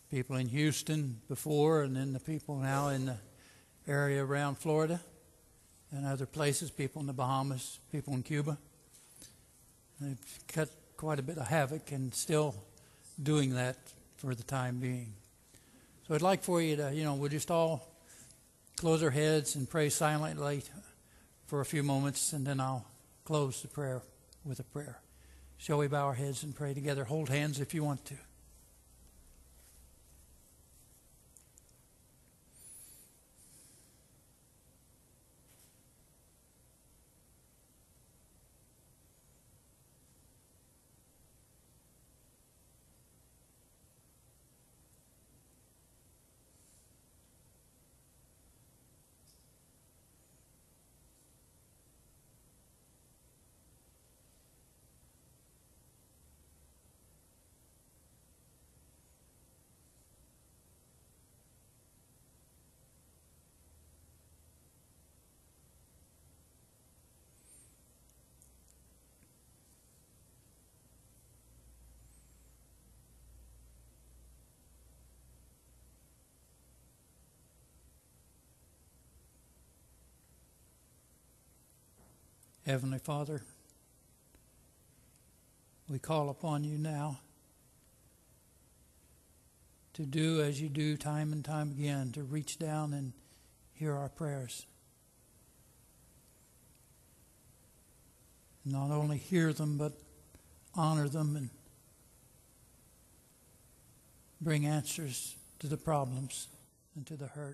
people in Houston before, and then the people now in the area around Florida and other places, people in the Bahamas, people in Cuba. They've cut quite a bit of havoc and still doing that for the time being. So I'd like for you to, we'll just all close our heads and pray silently for a few moments, and then I'll close the prayer with a prayer. Shall we bow our heads and pray together? Hold hands if you want to. Heavenly Father, we call upon you now to do as you do time and time again, to reach down and hear our prayers. Not only hear them, but honor them and bring answers to the problems and to the hurt.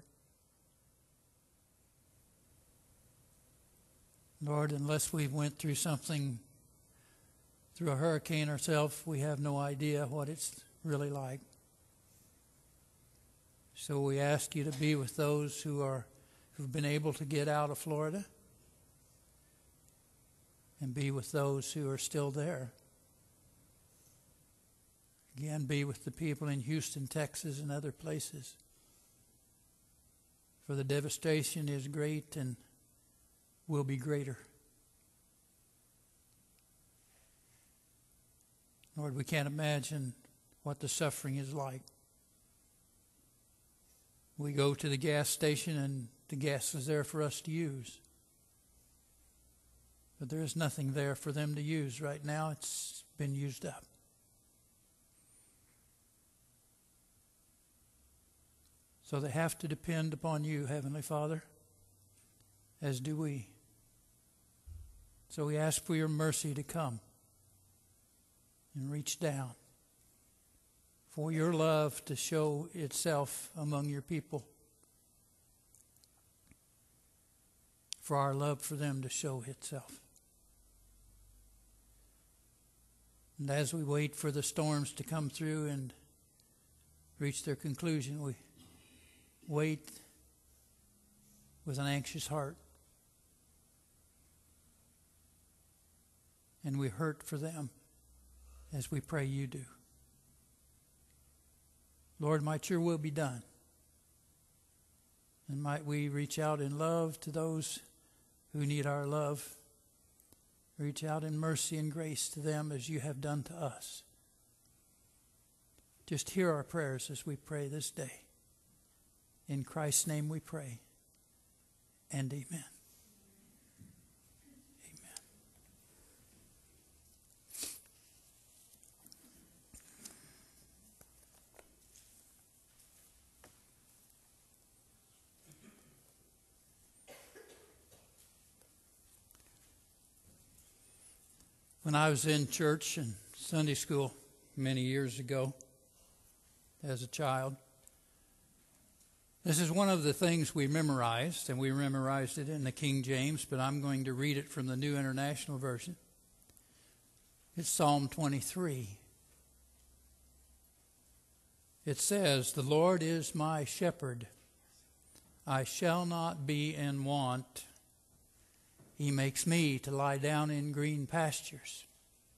Lord, unless we went through something, through a hurricane ourselves, we have no idea what it's really like. So we ask you to be with those who've been able to get out of Florida, and be with those who are still there. Again, be with the people in Houston, Texas, and other places. For the devastation is great and will be greater. Lord, we can't imagine what the suffering is like. We go to the gas station and the gas is there for us to use. But there is nothing there for them to use right now. It's been used up. So they have to depend upon you, Heavenly Father, as do we. So we ask for your mercy to come and reach down, for your love to show itself among your people, for our love for them to show itself. And as we wait for the storms to come through and reach their conclusion, we wait with an anxious heart. And we hurt for them as we pray you do. Lord, might your will be done. And might we reach out in love to those who need our love. Reach out in mercy and grace to them as you have done to us. Just hear our prayers as we pray this day. In Christ's name we pray. And amen. When I was in church and Sunday school many years ago as a child, this is one of the things we memorized, and we memorized it in the King James, but I'm going to read it from the New International Version. It's Psalm 23. It says, "The Lord is my shepherd. I shall not be in want. He makes me to lie down in green pastures.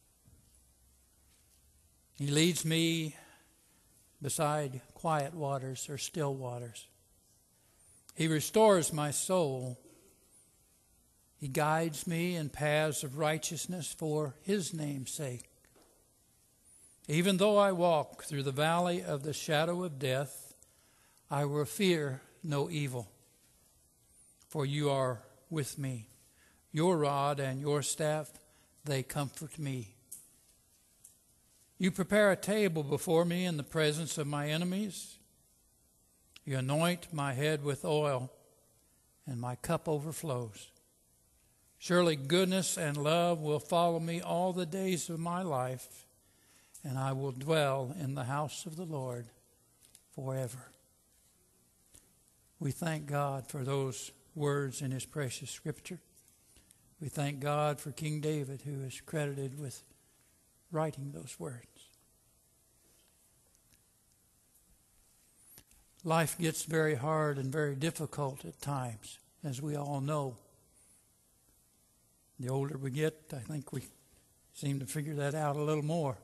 He leads me beside quiet waters or still waters. He restores my soul. He guides me in paths of righteousness for his name's sake. Even though I walk through the valley of the shadow of death, I will fear no evil, for you are with me. Your rod and your staff, they comfort me. You prepare a table before me in the presence of my enemies. You anoint my head with oil, and my cup overflows. Surely goodness and love will follow me all the days of my life, and I will dwell in the house of the Lord forever. We thank God for those words in His precious Scripture. We thank God for King David, who is credited with writing those words. Life gets very hard and very difficult at times, as we all know. The older we get, I think we seem to figure that out a little more.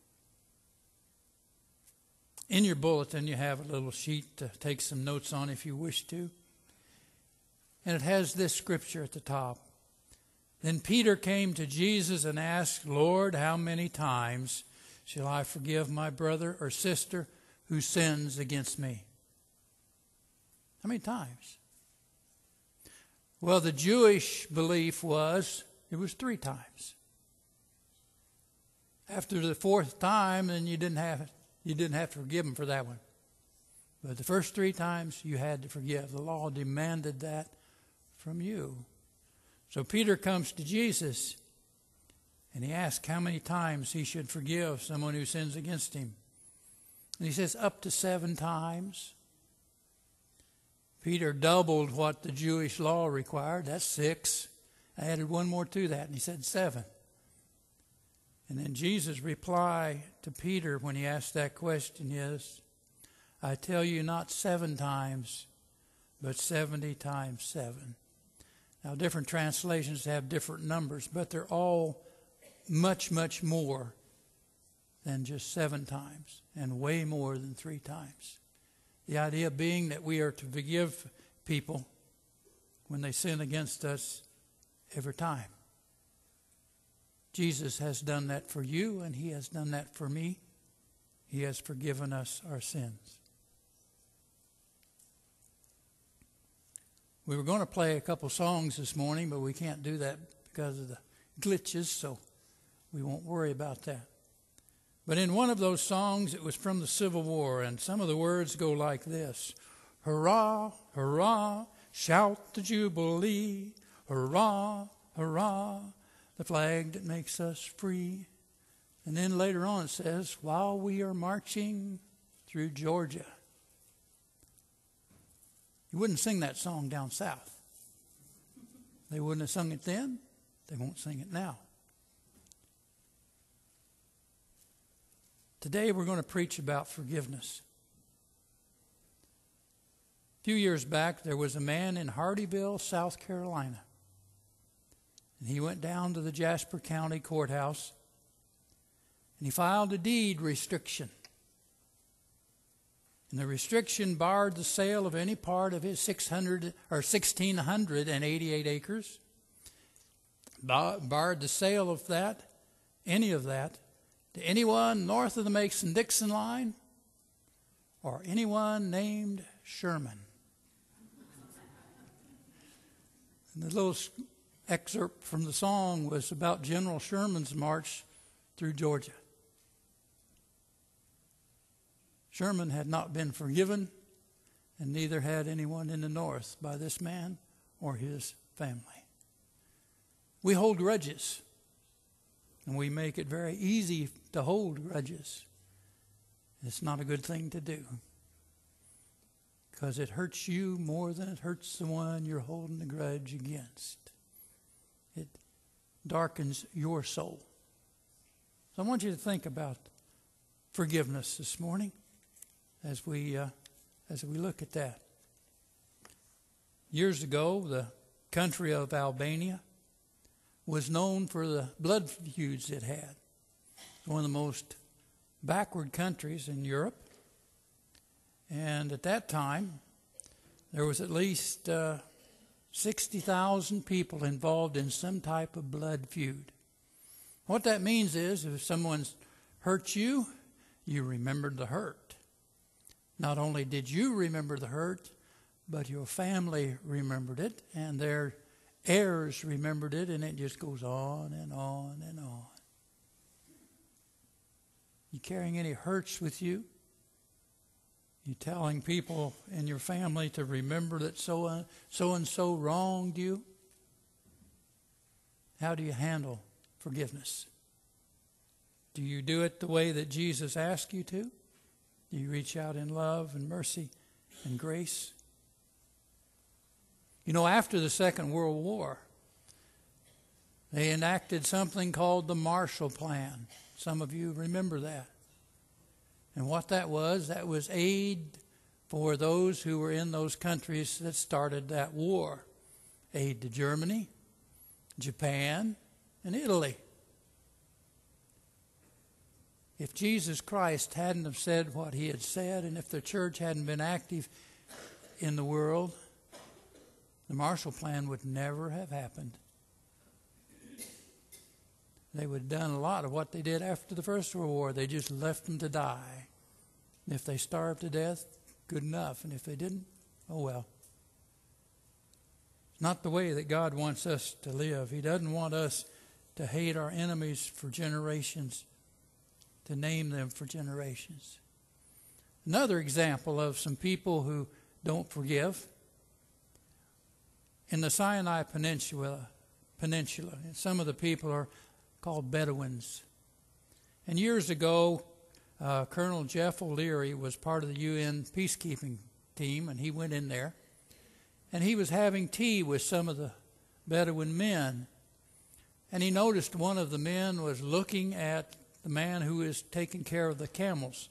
In your bulletin, you have a little sheet to take some notes on if you wish to. And it has this scripture at the top. Then Peter came to Jesus and asked, Lord, how many times shall I forgive my brother or sister who sins against me? How many times? Well, the Jewish belief was it was 3 times. After the 4th time, then you didn't have to forgive them for that one. But the first 3 times you had to forgive. The law demanded that from you. So Peter comes to Jesus and he asks how many times he should forgive someone who sins against him. And he says up to 7 times. Peter doubled what the Jewish law required. That's 6. I added 1 more to that, and he said 7. And then Jesus' reply to Peter when he asked that question is, I tell you not 7 times, but 70 times 7. Now, different translations have different numbers, but they're all much, much more than just 7 times, and way more than 3 times. The idea being that we are to forgive people when they sin against us every time. Jesus has done that for you, and He has done that for me. He has forgiven us our sins. We were going to play a couple songs this morning, but we can't do that because of the glitches, so we won't worry about that. But in one of those songs, it was from the Civil War, and some of the words go like this. Hurrah, hurrah, shout the Jubilee. Hurrah, hurrah, the flag that makes us free. And then later on it says, while we are marching through Georgia. You wouldn't sing that song down south. They wouldn't have sung it then. They won't sing it now. Today we're going to preach about forgiveness. A few years back, there was a man in Hardeeville, South Carolina. And he went down to the Jasper County Courthouse and he filed a deed restriction. And the restriction barred the sale of any part of his 1,688 acres. Barred the sale of that, any of that, to anyone north of the Mason-Dixon line or anyone named Sherman. And the little excerpt from the song was about General Sherman's march through Georgia. Sherman had not been forgiven, and neither had anyone in the north by this man or his family. We hold grudges, and we make it very easy to hold grudges. It's not a good thing to do, because it hurts you more than it hurts the one you're holding a grudge against. It darkens your soul. So I want you to think about forgiveness this morning as we look at that. Years ago, the country of Albania was known for the blood feuds it had. It's one of the most backward countries in Europe. And at that time, there was at least 60,000 people involved in some type of blood feud. What that means is if someone's hurt you, you remembered the hurt. Not only did you remember the hurt, but your family remembered it, and their heirs remembered it, and it just goes on and on and on. You carrying any hurts with you? You telling people in your family to remember that so and so wronged you? How do you handle forgiveness? Do you do it the way that Jesus asked you to? Do you reach out in love and mercy and grace? You know, after the Second World War, they enacted something called the Marshall Plan. Some of you remember that. And what that was aid for those who were in those countries that started that war. Aid to Germany, Japan, and Italy. If Jesus Christ hadn't have said what he had said, and if the church hadn't been active in the world, the Marshall Plan would never have happened. They would have done a lot of what they did after the First World War. They just left them to die. And if they starved to death, good enough. And if they didn't, oh well. It's not the way that God wants us to live. He doesn't want us to hate our enemies for generations, to name them for generations. Another example of some people who don't forgive. In the Sinai Peninsula, some of the people are called Bedouins. And years ago, Colonel Jeff O'Leary was part of the UN peacekeeping team, and he went in there. And he was having tea with some of the Bedouin men. And he noticed one of the men was looking at the man who is taking care of the camels.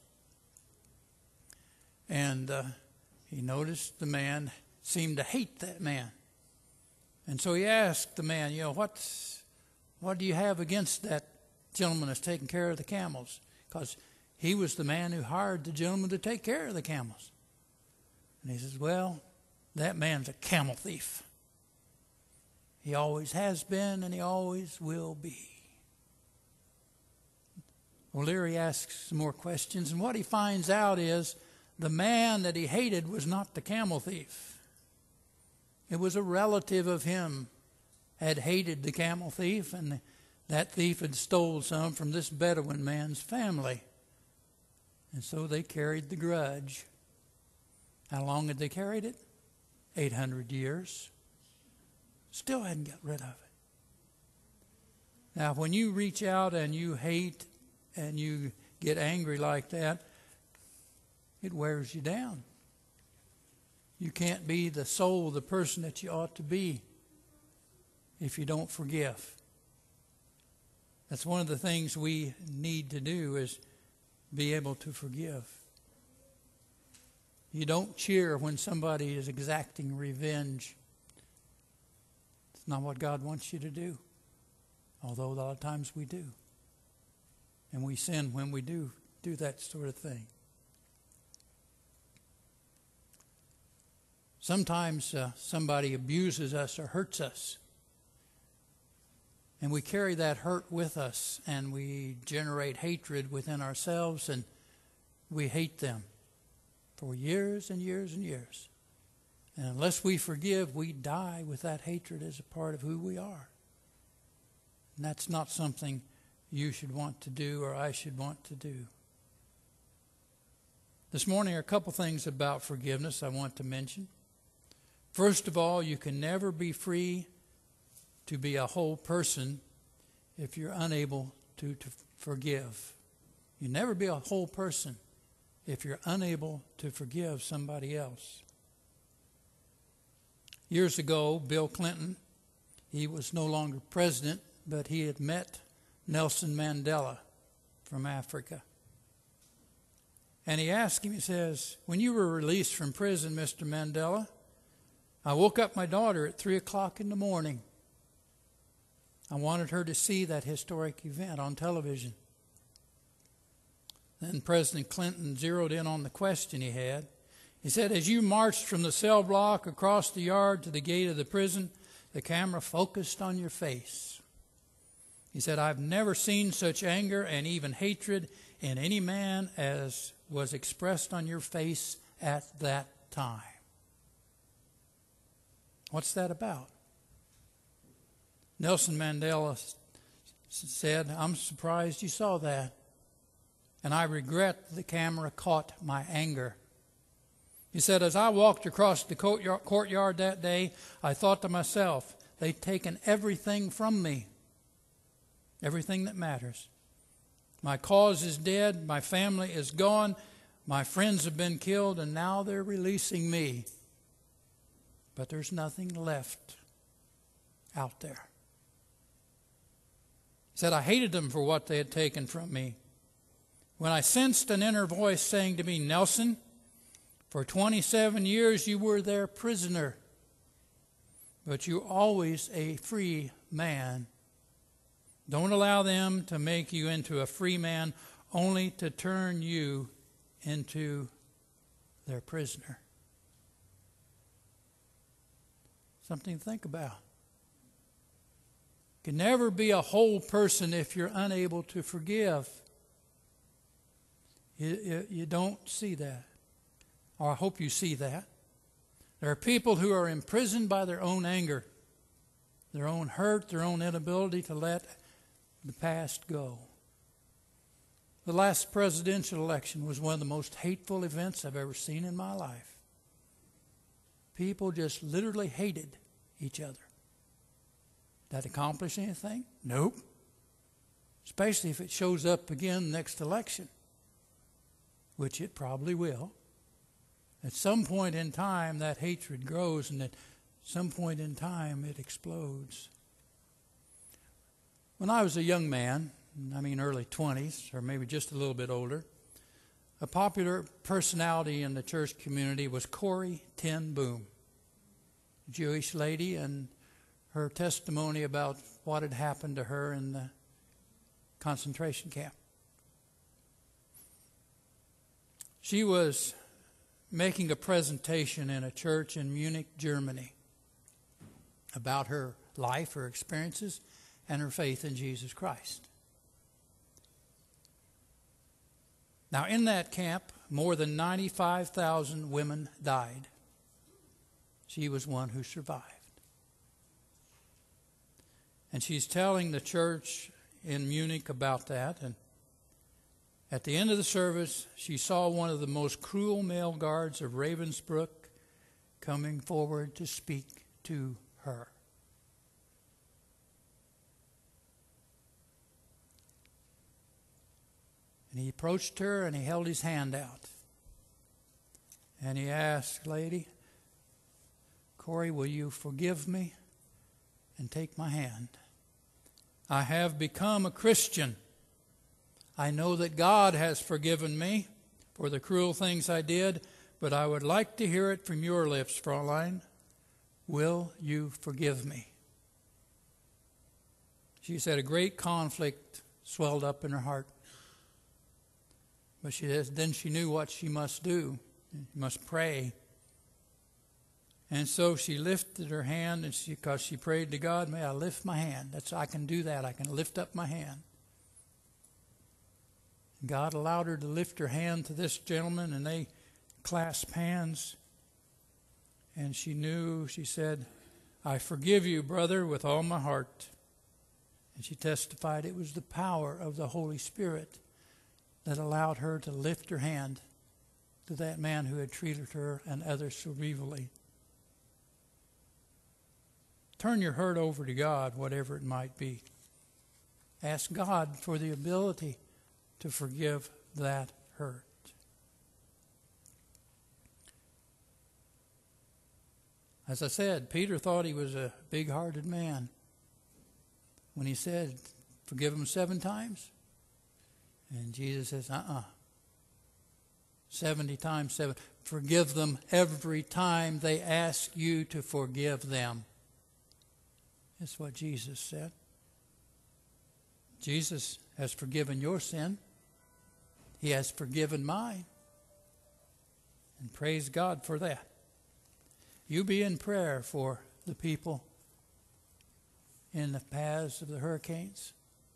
And he noticed the man seemed to hate that man. And so he asked the man, what do you have against that gentleman that's taking care of the camels? Because he was the man who hired the gentleman to take care of the camels. And he says, well, that man's a camel thief. He always has been and he always will be. O'Leary asks some more questions, and what he finds out is the man that he hated was not the camel thief. It was a relative of him had hated the camel thief, and that thief had stole some from this Bedouin man's family. And so they carried the grudge. How long had they carried it? 800 years. Still hadn't got rid of it. Now, when you reach out and you hate and you get angry like that, it wears you down. You can't be the soul, the person that you ought to be if you don't forgive. That's one of the things we need to do is be able to forgive. You don't cheer when somebody is exacting revenge. It's not what God wants you to do, although a lot of times we do. And we sin when we do that sort of thing. Sometimes somebody abuses us or hurts us. And we carry that hurt with us, and we generate hatred within ourselves, and we hate them for years and years and years. And unless we forgive, we die with that hatred as a part of who we are. And that's not something you should want to do or I should want to do. This morning are a couple things about forgiveness I want to mention. First of all, you can never be free to be a whole person if you're unable to forgive. You never be a whole person if you're unable to forgive somebody else. Years ago, Bill Clinton, he was no longer president, but he had met Nelson Mandela from Africa. And he asked him, he says, when you were released from prison, Mr. Mandela, I woke up my daughter at 3 o'clock in the morning. I wanted her to see that historic event on television. Then President Clinton zeroed in on the question he had. He said, as you marched from the cell block across the yard to the gate of the prison, the camera focused on your face. He said, I've never seen such anger and even hatred in any man as was expressed on your face at that time. What's that about? Nelson Mandela said, I'm surprised you saw that. And I regret the camera caught my anger. He said, as I walked across the courtyard that day, I thought to myself, they've taken everything from me. Everything that matters. My cause is dead. My family is gone. My friends have been killed, and now they're releasing me. But there's nothing left out there. He said, I hated them for what they had taken from me. When I sensed an inner voice saying to me, Nelson, for 27 years you were their prisoner, but you're always a free man. Don't allow them to make you into a free man, only to turn you into their prisoner. Something to think about. You can never be a whole person if you're unable to forgive. You don't see that. Or I hope you see that. There are people who are imprisoned by their own anger, their own hurt, their own inability to let the past go. The last presidential election was one of the most hateful events I've ever seen in my life. People just literally hated each other. Did that accomplish anything? Nope. Especially if it shows up again next election, which it probably will. At some point in time, that hatred grows, and at some point in time, it explodes. When I was a young man, early 20s, or maybe just a little bit older, a popular personality in the church community was Corrie ten Boom, a Jewish lady, and her testimony about what had happened to her in the concentration camp. She was making a presentation in a church in Munich, Germany, about her life, her experiences, and her faith in Jesus Christ. Now, in that camp, more than 95,000 women died. She was one who survived. And she's telling the church in Munich about that. And at the end of the service, she saw one of the most cruel male guards of Ravensbrück coming forward to speak to her. And he approached her and he held his hand out. And he asked, lady, Corrie, will you forgive me and take my hand? I have become a Christian. I know that God has forgiven me for the cruel things I did, but I would like to hear it from your lips, Fräulein. Will you forgive me? She said a great conflict swelled up in her heart. But then she knew what she must do. She must pray. And so she lifted her hand, and because she prayed to God, may I lift my hand. I can do that. I can lift up my hand. God allowed her to lift her hand to this gentleman, and they clasped hands. And she knew, she said, I forgive you, brother, with all my heart. And she testified it was the power of the Holy Spirit that allowed her to lift her hand to that man who had treated her and others so evilly. Turn your hurt over to God, whatever it might be. Ask God for the ability to forgive that hurt. As I said, Peter thought he was a big-hearted man when he said, forgive them 7 times. And Jesus says, 70 times 7. Forgive them every time they ask you to forgive them. That's what Jesus said. Jesus has forgiven your sin. He has forgiven mine. And praise God for that. You be in prayer for the people in the paths of the hurricanes.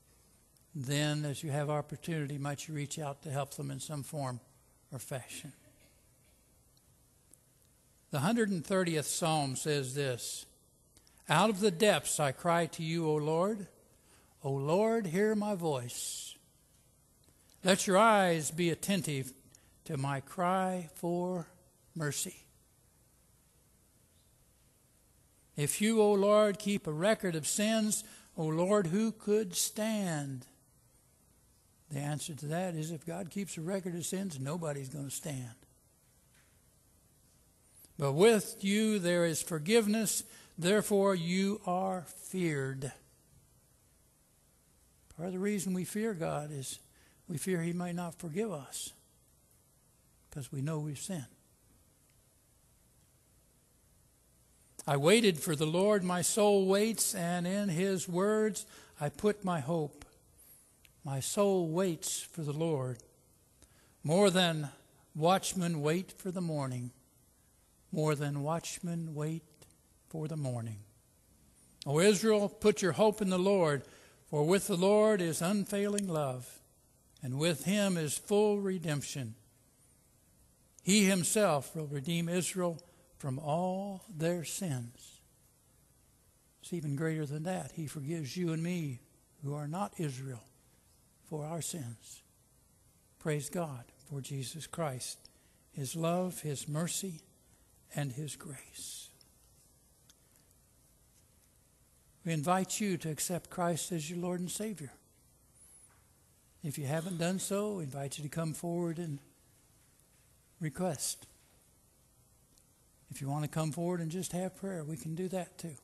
then as you have opportunity, might you reach out to help them in some form or fashion. The 130th Psalm says this, "Out of the depths I cry to you, O Lord. O Lord, hear my voice. Let your eyes be attentive to my cry for mercy. If you, O Lord, keep a record of sins, O Lord, who could stand?" The answer to that is if God keeps a record of sins, nobody's going to stand. But with you there is forgiveness, therefore you are feared. Part of the reason we fear God is we fear He might not forgive us because we know we've sinned. I waited for the Lord, my soul waits, and in His words I put my hope. My soul waits for the Lord, more than watchmen wait for the morning, more than watchmen wait for the morning. O Israel, put your hope in the Lord, for with the Lord is unfailing love, and with Him is full redemption. He Himself will redeem Israel from all their sins. It's even greater than that. He forgives you and me, who are not Israel, for our sins. Praise God for Jesus Christ, His love, His mercy, and His grace. We invite you to accept Christ as your Lord and Savior. If you haven't done so, we invite you to come forward and request. If you want to come forward and just have prayer, we can do that too.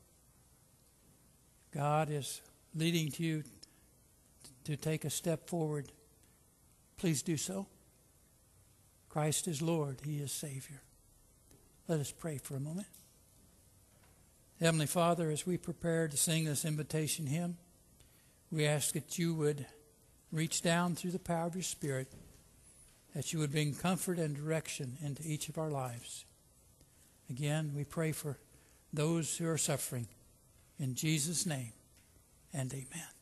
God is leading you to take a step forward. Please do so. Christ is Lord. He is Savior. Let us pray for a moment. Heavenly Father, as we prepare to sing this invitation hymn, we ask that you would reach down through the power of your Spirit, that you would bring comfort and direction into each of our lives. Again, we pray for those who are suffering. In Jesus' name, and amen.